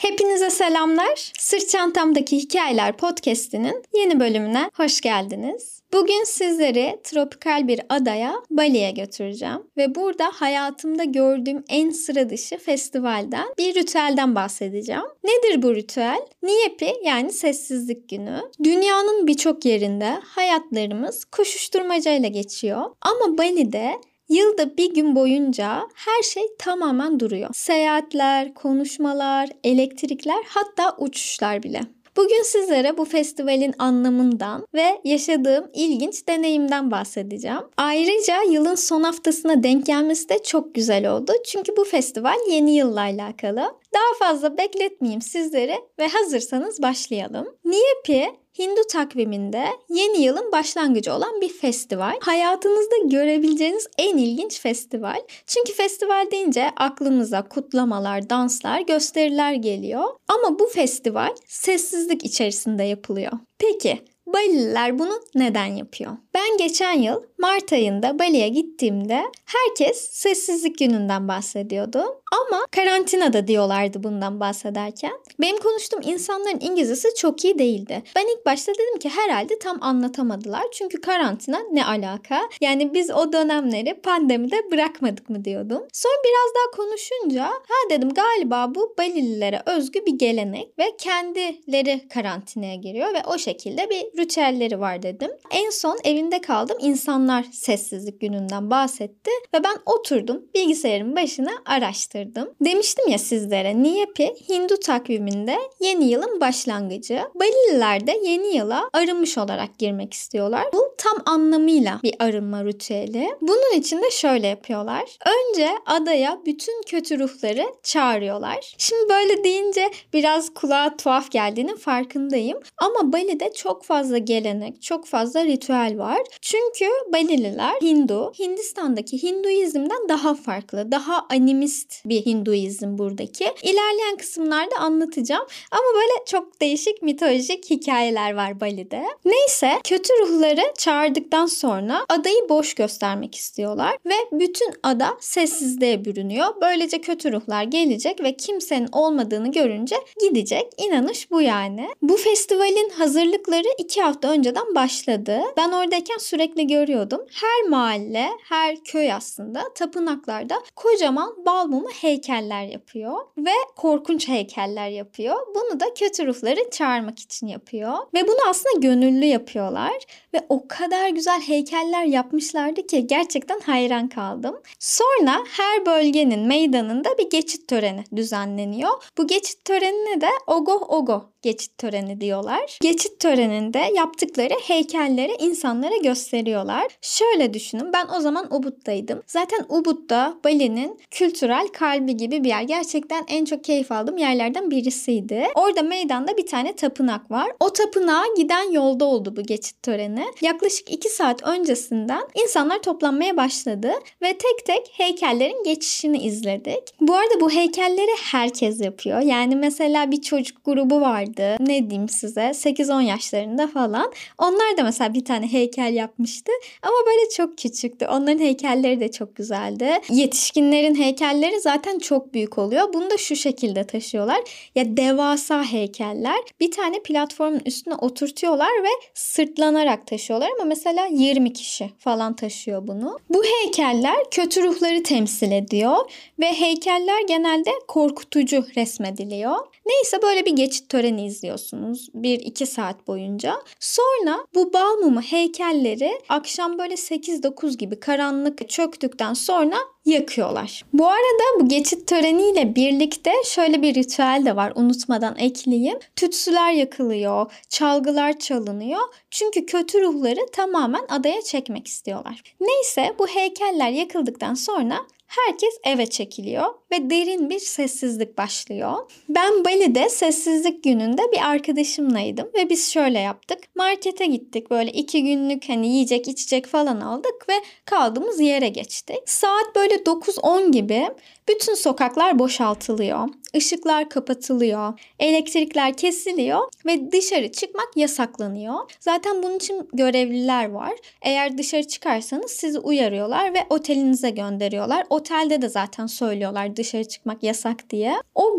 Hepinize selamlar. Sırt Çantamdaki Hikayeler podcast'inin yeni bölümüne hoş geldiniz. Bugün sizleri tropikal bir adaya, Bali'ye götüreceğim. Ve burada hayatımda gördüğüm en sıra dışı festivalden, bir ritüelden bahsedeceğim. Nedir bu ritüel? Nyepi yani sessizlik günü. Dünyanın birçok yerinde hayatlarımız koşuşturmacayla geçiyor. Ama Bali'de yılda bir gün boyunca her şey tamamen duruyor. Seyahatler, konuşmalar, elektrikler, hatta uçuşlar bile. Bugün sizlere bu festivalin anlamından ve yaşadığım ilginç deneyimden bahsedeceğim. Ayrıca yılın son haftasına denk gelmesi de çok güzel oldu. Çünkü bu festival yeni yılla alakalı. Daha fazla bekletmeyeyim sizleri ve hazırsanız başlayalım. Nyepi, Hindu takviminde yeni yılın başlangıcı olan bir festival. Hayatınızda görebileceğiniz en ilginç festival. Çünkü festival deyince aklımıza kutlamalar, danslar, gösteriler geliyor. Ama bu festival sessizlik içerisinde yapılıyor. Peki Balililer bunu neden yapıyor? Ben geçen yıl Mart ayında Bali'ye gittiğimde herkes sessizlik gününden bahsediyordu. Ama karantinada diyorlardı bundan bahsederken. Benim konuştuğum insanların İngilizcesi çok iyi değildi. Ben ilk başta dedim ki herhalde tam anlatamadılar. Çünkü karantina ne alaka? Yani biz o dönemleri pandemide bırakmadık mı diyordum. Sonra biraz daha konuşunca dedim galiba bu Balililere özgü bir gelenek ve kendileri karantinaya giriyor ve o şekilde bir ritüelleri var dedim. En son evinde kaldım. İnsanlar sessizlik gününden bahsetti ve ben oturdum bilgisayarın başına araştırdım. Demiştim ya sizlere, Nyepi Hindu takviminde yeni yılın başlangıcı. Balililer de yeni yıla arınmış olarak girmek istiyorlar. Bu tam anlamıyla bir arınma ritüeli. Bunun için de şöyle yapıyorlar. Önce adaya bütün kötü ruhları çağırıyorlar. Şimdi böyle deyince biraz kulağa tuhaf geldiğinin farkındayım. Ama Bali'de çok fazla gelenek, çok fazla ritüel var. Çünkü Balililer Hindu, Hindistan'daki Hinduizm'den daha farklı, daha animist bir Hinduizm buradaki. İlerleyen kısımlarda anlatacağım ama böyle çok değişik mitolojik hikayeler var Bali'de. Neyse, kötü ruhları çağırdıktan sonra adayı boş göstermek istiyorlar ve bütün ada sessizliğe bürünüyor. Böylece kötü ruhlar gelecek ve kimsenin olmadığını görünce gidecek. İnanış bu yani. Bu festivalin hazırlıkları 2 hafta önceden başladı. Ben oradayken sürekli görüyordum. Her mahalle, her köy aslında tapınaklarda kocaman bal mumu heykeller yapıyor ve korkunç heykeller yapıyor. Bunu da kötü ruhları çağırmak için yapıyor ve bunu aslında gönüllü yapıyorlar ve o kadar güzel heykeller yapmışlardı ki gerçekten hayran kaldım. Sonra her bölgenin meydanında bir geçit töreni düzenleniyor. Bu geçit törenine de Ogo geçit töreni diyorlar. Geçit töreninde yaptıkları heykelleri insanlara gösteriyorlar. Şöyle düşünün, ben o zaman Ubud'daydım. Zaten Ubud da Bali'nin kültürel kalbi gibi bir yer. Gerçekten en çok keyif aldığım yerlerden birisiydi. Orada meydanda bir tane tapınak var. O tapınağa giden yolda oldu bu geçit töreni. Yaklaşık 2 saat öncesinden insanlar toplanmaya başladı ve tek tek heykellerin geçişini izledik. Bu arada bu heykelleri herkes yapıyor. Yani mesela bir çocuk grubu vardı. Ne diyeyim size? 8-10 yaşlarında falan. Onlar da mesela bir tane heykel yapmıştı. Ama böyle çok küçüktü. Onların heykelleri de çok güzeldi. Yetişkinlerin heykelleri zaten çok büyük oluyor. Bunu da şu şekilde taşıyorlar. Ya devasa heykeller. Bir tane platformun üstüne oturtuyorlar ve sırtlanarak taşıyorlar ama mesela 20 kişi falan taşıyor bunu. Bu heykeller kötü ruhları temsil ediyor ve heykeller genelde korkutucu resmediliyor. Neyse, böyle bir geçit töreni izliyorsunuz 1-2 saat boyunca. Sonra bu bal mumu heykelleri akşam böyle 8-9 gibi karanlık çöktükten sonra yakıyorlar. Bu arada bu geçit töreniyle birlikte şöyle bir ritüel de var, unutmadan ekleyeyim. Tütsüler yakılıyor, çalgılar çalınıyor. Çünkü kötü ruhları tamamen adaya çekmek istiyorlar. Neyse, bu heykeller yakıldıktan sonra herkes eve çekiliyor ve derin bir sessizlik başlıyor. Ben Bali'de sessizlik gününde bir arkadaşımlaydım ve biz şöyle yaptık. Markete gittik, böyle 2 günlük yiyecek içecek falan aldık ve kaldığımız yere geçtik. Saat böyle 9-10 gibi bütün sokaklar boşaltılıyor. Işıklar kapatılıyor. Elektrikler kesiliyor ve dışarı çıkmak yasaklanıyor. Zaten bunun için görevliler var. Eğer dışarı çıkarsanız sizi uyarıyorlar ve otelinize gönderiyorlar. Otelde de zaten söylüyorlar dışarı çıkmak yasak diye. O gün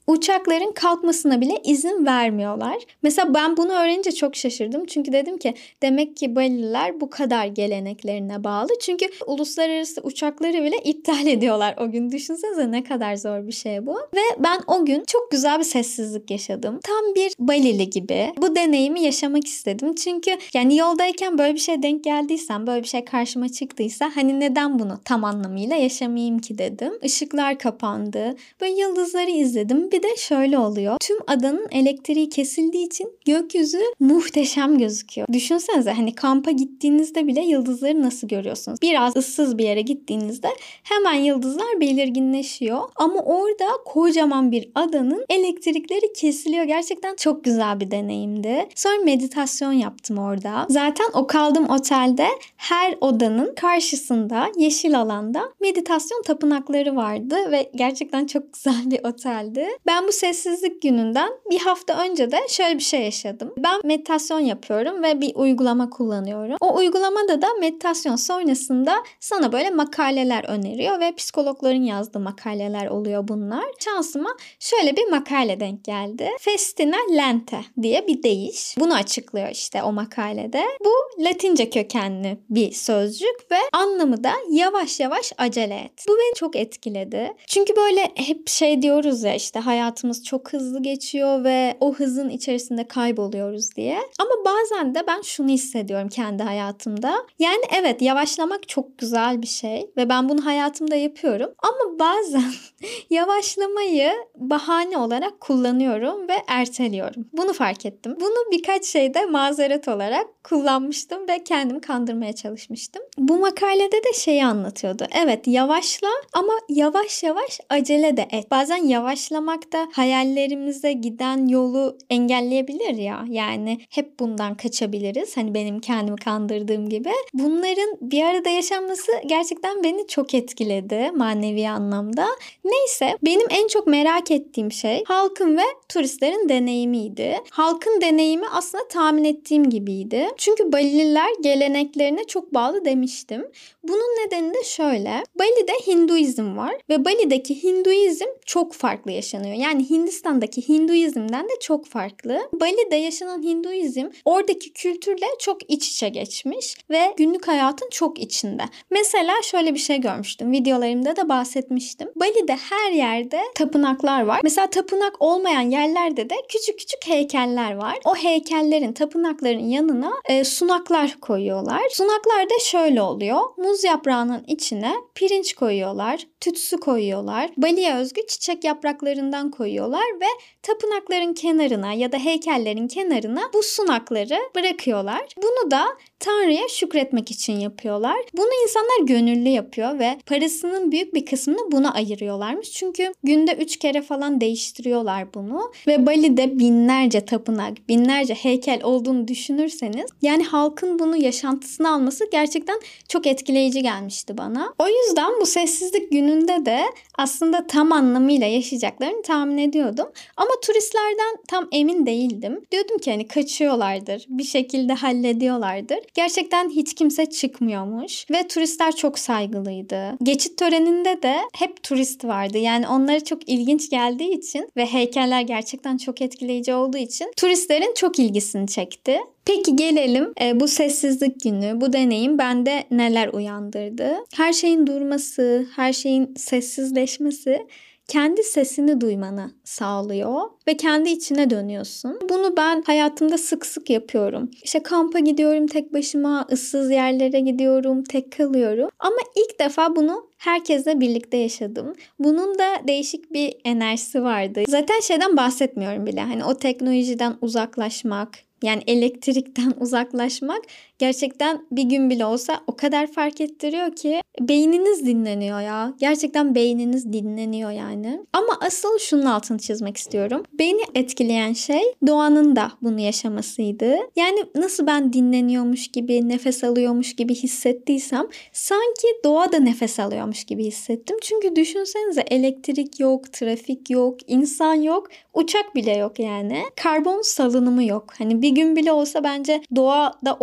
uçakların kalkmasına bile izin vermiyorlar. Mesela ben bunu öğrenince çok şaşırdım. Çünkü dedim ki demek ki Balililer bu kadar geleneklerine bağlı. Çünkü uluslararası uçakları bile iptal ediyorlar o gün. Düşünsenize ne kadar zor bir şey bu. Ve ben o gün çok güzel bir sessizlik yaşadım. Tam bir Balili gibi. Bu deneyimi yaşamak istedim. Çünkü yani yoldayken böyle bir şey denk geldiysem, böyle bir şey karşıma çıktıysa hani neden bunu tam anlamıyla yaşamayayım ki dedim. Işıklar kapandı. Böyle yıldızları izledim. Bir de şöyle oluyor. Tüm adanın elektriği kesildiği için gökyüzü muhteşem gözüküyor. Düşünsenize hani kampa gittiğinizde bile yıldızları nasıl görüyorsunuz? Biraz ıssız bir yere gittiğinizde hemen yıldızlar belirginleşiyor. Ama orada kocaman bir adanın elektrikleri kesiliyor. Gerçekten çok güzel bir deneyimdi. Sonra meditasyon yaptım orada. Zaten o kaldığım otelde her odanın karşısında yeşil alanda meditasyon tapınakları vardı ve gerçekten çok güzel bir oteldi. Ben bu sessizlik gününden bir hafta önce de şöyle bir şey yaşadım. Ben meditasyon yapıyorum ve bir uygulama kullanıyorum. O uygulamada da meditasyon sonrasında sana böyle makaleler öneriyor ve psikologların yazdığı makaleler oluyor bunlar. Şansıma şöyle bir makale denk geldi. Festina lente diye bir deyiş. Bunu açıklıyor işte o makalede. Bu Latince kökenli bir sözcük ve anlamı da yavaş yavaş acele et. Bu beni çok etkiledi. Çünkü böyle hep şey diyoruz ya işte hayatımız çok hızlı geçiyor ve o hızın içerisinde kayboluyoruz diye. Ama bazen de ben şunu hissediyorum kendi hayatımda. Yani evet yavaşlamak çok güzel bir şey ve ben bunu hayatımda yapıyorum. Ama bazen yavaşlamayı bahane olarak kullanıyorum ve erteliyorum. Bunu fark ettim. Bunu birkaç şeyde mazeret olarak kullanmıştım ve kendimi kandırmaya çalışmıştım. Bu makalede de şeyi anlatıyordu. Evet yavaşla ama yavaş yavaş acele de et. Bazen yavaşlamak da hayallerimize giden yolu engelleyebilir ya. Yani hep bundan kaçabiliriz. Hani benim kendimi kandırdığım gibi. Bunların bir arada yaşanması gerçekten beni çok etkiledi manevi anlamda. Neyse benim en çok merak ettiğim şey halkın ve turistlerin deneyimiydi. Halkın deneyimi aslında tahmin ettiğim gibiydi. Çünkü Balililer geleneklerine çok bağlı demiştim. Bunun nedeni de şöyle. Bali'de Hinduizm var ve Bali'deki Hinduizm çok farklı yaşanıyor. Yani Hindistan'daki Hinduizm'den de çok farklı. Bali'de yaşanan Hinduizm oradaki kültürle çok iç içe geçmiş ve günlük hayatın çok içinde. Mesela şöyle bir şey görmüştüm. Videolarımda da bahsetmiştim. Bali'de her yerde tapınaklar var. Mesela tapınak olmayan yerlerde de küçük küçük heykeller var. O heykellerin, tapınakların yanına sunaklar koyuyorlar. Sunaklar da şöyle oluyor. Muz yaprağının içine pirinç koyuyorlar, tütsü koyuyorlar. Bali'ye özgü çiçek yapraklarından koyuyorlar ve tapınakların kenarına ya da heykellerin kenarına bu sunakları bırakıyorlar. Bunu da Tanrı'ya şükretmek için yapıyorlar. Bunu insanlar gönüllü yapıyor ve parasının büyük bir kısmını buna ayırıyorlarmış. Çünkü günde 3 kere falan değiştiriyorlar bunu. Ve Bali'de binlerce tapınak, binlerce heykel olduğunu düşünürseniz yani halkın bunu yaşantısına alması gerçekten çok etkileyici gelmişti bana. O yüzden bu sessizlik gününde de aslında tam anlamıyla yaşayacaklarını tahmin ediyordum. Ama turistlerden tam emin değildim. Diyordum ki hani kaçıyorlardır, bir şekilde hallediyorlardır. Gerçekten hiç kimse çıkmıyormuş ve turistler çok saygılıydı. Geçit töreninde de hep turist vardı. Yani onlara çok ilginç geldiği için ve heykeller gerçekten çok etkileyici olduğu için turistlerin çok ilgisini çekti. Peki gelelim bu sessizlik günü, bu deneyim bende neler uyandırdı? Her şeyin durması, her şeyin sessizleşmesi kendi sesini duymanı sağlıyor ve kendi içine dönüyorsun. Bunu ben hayatımda sık sık yapıyorum. İşte kampa gidiyorum tek başıma, ıssız yerlere gidiyorum, tek kalıyorum. Ama ilk defa bunu herkesle birlikte yaşadım. Bunun da değişik bir enerjisi vardı. Zaten şeyden bahsetmiyorum bile. Hani o teknolojiden uzaklaşmak, yani elektrikten uzaklaşmak gerçekten bir gün bile olsa o kadar fark ettiriyor ki beyniniz dinleniyor ya. Gerçekten beyniniz dinleniyor yani. Ama asıl şunun altını çizmek istiyorum. Beni etkileyen şey doğanın da bunu yaşamasıydı. Yani nasıl ben dinleniyormuş gibi, nefes alıyormuş gibi hissettiysem sanki doğa da nefes alıyormuş gibi hissettim. Çünkü düşünsenize elektrik yok, trafik yok, insan yok, uçak bile yok yani. Karbon salınımı yok. Hani bir gün bile olsa bence doğada o kadar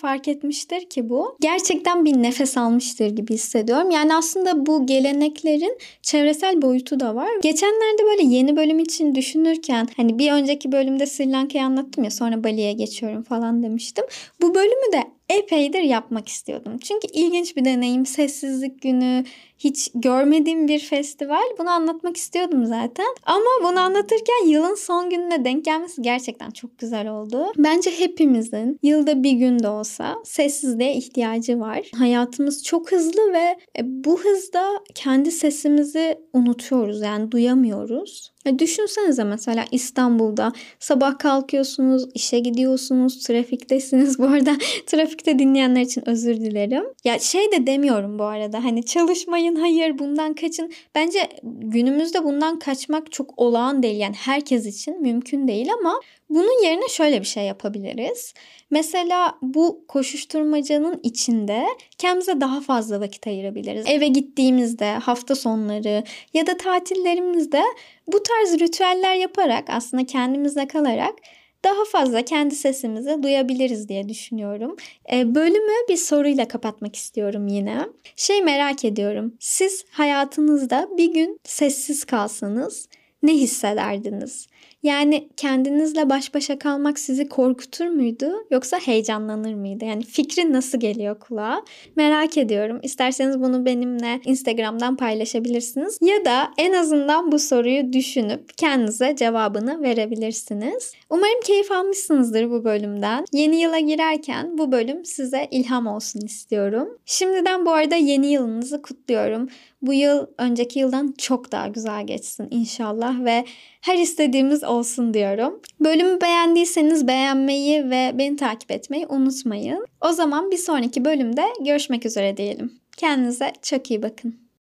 fark etmiştir ki bu gerçekten bir nefes almıştır gibi hissediyorum. Yani aslında bu geleneklerin çevresel boyutu da var. Geçenlerde böyle yeni bölüm için düşünürken hani bir önceki bölümde Sri Lanka'yı anlattım ya, sonra Bali'ye geçiyorum falan demiştim. Bu bölümü de epeydir yapmak istiyordum. Çünkü ilginç bir deneyim. Sessizlik günü, hiç görmediğim bir festival. Bunu anlatmak istiyordum zaten. Ama bunu anlatırken yılın son gününe denk gelmesi gerçekten çok güzel oldu. Bence hepimizin yılda bir gün de olsa sessizliğe ihtiyacı var. Hayatımız çok hızlı ve bu hızda kendi sesimizi unutuyoruz. Yani duyamıyoruz. Düşünsenize mesela İstanbul'da sabah kalkıyorsunuz, işe gidiyorsunuz, trafiktesiniz. Bu arada trafikte dinleyenler için özür dilerim. Ya şey de demiyorum bu arada, hani çalışmayın, hayır bundan kaçın. Bence günümüzde bundan kaçmak çok olağan değil. Yani herkes için mümkün değil ama bunun yerine şöyle bir şey yapabiliriz. Mesela bu koşuşturmacanın içinde kendimize daha fazla vakit ayırabiliriz. Eve gittiğimizde, hafta sonları ya da tatillerimizde bu tarz ritüeller yaparak, aslında kendimizle kalarak daha fazla kendi sesimizi duyabiliriz diye düşünüyorum. Bölümü bir soruyla kapatmak istiyorum yine. Merak ediyorum. Siz hayatınızda bir gün sessiz kalsanız ne hissederdiniz? Yani kendinizle baş başa kalmak sizi korkutur muydu yoksa heyecanlanır mıydı? Yani fikrin nasıl geliyor kulağa? Merak ediyorum. İsterseniz bunu benimle Instagram'dan paylaşabilirsiniz. Ya da en azından bu soruyu düşünüp kendinize cevabını verebilirsiniz. Umarım keyif almışsınızdır bu bölümden. Yeni yıla girerken bu bölüm size ilham olsun istiyorum. Şimdiden bu arada yeni yılınızı kutluyorum. Bu yıl önceki yıldan çok daha güzel geçsin inşallah ve her istediğimiz olsun diyorum. Bölümü beğendiyseniz beğenmeyi ve beni takip etmeyi unutmayın. O zaman bir sonraki bölümde görüşmek üzere diyelim. Kendinize çok iyi bakın.